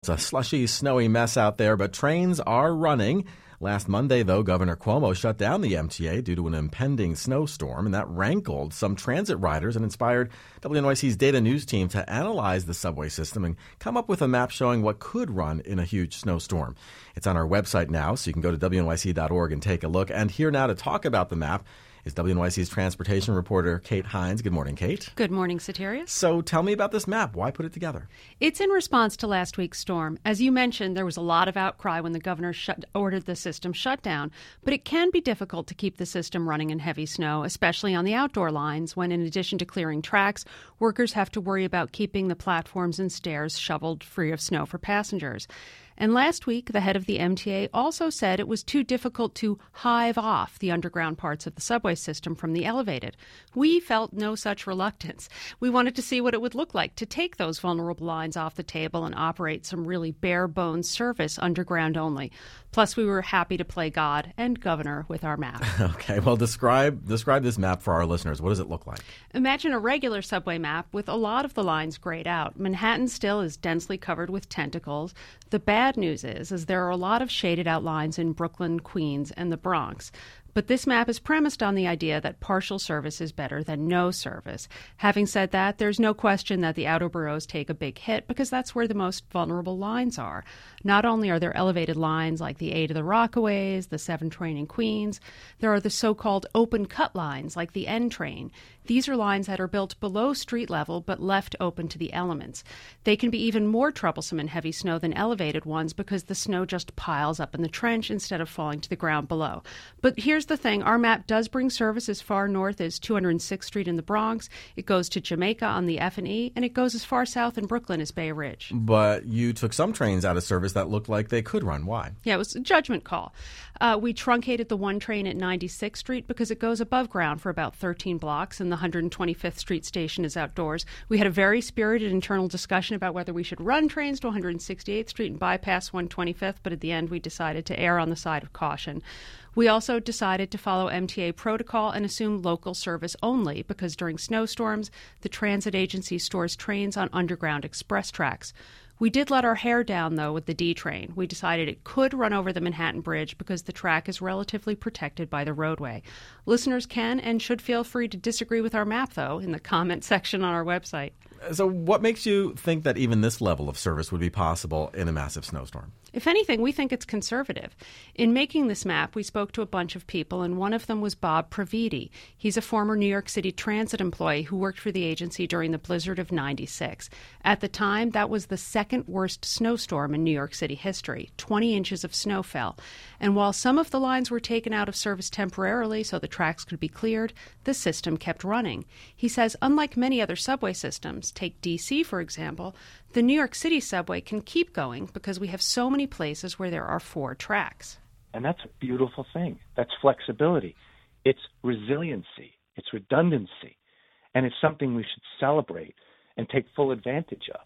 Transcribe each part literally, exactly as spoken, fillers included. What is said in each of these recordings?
It's a slushy, snowy mess out there, but trains are running. Last Monday, though, Governor Cuomo shut down the M T A due to an impending snowstorm, and that rankled some transit riders and inspired W N Y C's data news team to analyze the subway system and come up with a map showing what could run in a huge snowstorm. It's on our website now, so you can go to W N Y C dot org and take a look. And here now to talk about the map is W N Y C's transportation reporter, Kate Hines. Good morning, Kate. Good morning, Satirius. So tell me about this map. Why put it together? It's in response to last week's storm. As you mentioned, there was a lot of outcry when the governor shut, ordered the system shut down, but it can be difficult to keep the system running in heavy snow, especially on the outdoor lines, when in addition to clearing tracks, workers have to worry about keeping the platforms and stairs shoveled free of snow for passengers. And last week, the head of the M T A also said it was too difficult to hive off the underground parts of the subway system from the elevated. We felt no such reluctance. We wanted to see what it would look like to take those vulnerable lines off the table and operate some really bare-bones service underground only. Plus, we were happy to play God and governor with our map. Okay, well, describe describe this map for our listeners. What does it look like? Imagine a regular subway map with a lot of the lines grayed out. Manhattan still is densely covered with tentacles. The bad news is, is there are a lot of shaded out lines in Brooklyn, Queens, and the Bronx. But this map is premised on the idea that partial service is better than no service. Having said that, there's no question that the outer boroughs take a big hit because that's where the most vulnerable lines are. Not only are there elevated lines like the A to the Rockaways, the seven train in Queens, there are the so-called open cut lines like the N train. These are lines that are built below street level but left open to the elements. They can be even more troublesome in heavy snow than elevated ones because the snow just piles up in the trench instead of falling to the ground below. But here's the thing. Our map does bring service as far north as two hundred sixth Street in the Bronx. It goes to Jamaica on the F and E, and it goes as far south in Brooklyn as Bay Ridge. But you took some trains out of service that looked like they could run. Why? Yeah, it was a judgment call. Uh, we truncated the one train at ninety-sixth Street because it goes above ground for about thirteen blocks, and the one hundred twenty-fifth Street station is outdoors. We had a very spirited internal discussion about whether we should run trains to one hundred sixty-eighth Street and bypass one hundred twenty-fifth, but at the end we decided to err on the side of caution. We also decided to follow M T A protocol and assume local service only because during snowstorms, the transit agency stores trains on underground express tracks. We did let our hair down, though, with the D train. We decided it could run over the Manhattan Bridge because the track is relatively protected by the roadway. Listeners can and should feel free to disagree with our map, though, in the comment section on our website. So what makes you think that even this level of service would be possible in a massive snowstorm? If anything, we think it's conservative. In making this map, we spoke to a bunch of people, and one of them was Bob Praviti. He's a former New York City Transit employee who worked for the agency during the blizzard of ninety-six. At the time, that was the second worst snowstorm in New York City history. twenty inches of snow fell. And while some of the lines were taken out of service temporarily so the tracks could be cleared, the system kept running. He says, unlike many other subway systems, take D C, for example, the New York City subway can keep going because we have so many places where there are four tracks. And that's a beautiful thing. That's flexibility. It's resiliency. It's redundancy. And it's something we should celebrate and take full advantage of.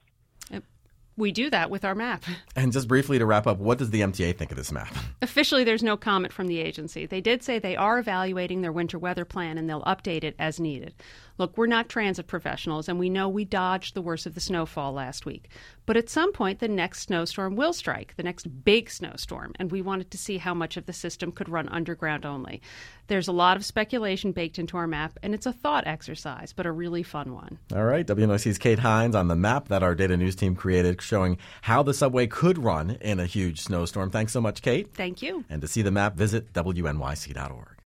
We do that with our map. And just briefly to wrap up, what does the M T A think of this map? Officially, there's no comment from the agency. They did say they are evaluating their winter weather plan and they'll update it as needed. Look, we're not transit professionals, and we know we dodged the worst of the snowfall last week. But at some point, the next snowstorm will strike, the next big snowstorm, and we wanted to see how much of the system could run underground only. There's a lot of speculation baked into our map, and it's a thought exercise, but a really fun one. All right, W N Y C's Kate Hines on the map that our data news team created showing how the subway could run in a huge snowstorm. Thanks so much, Kate. Thank you. And to see the map, visit W N Y C dot org.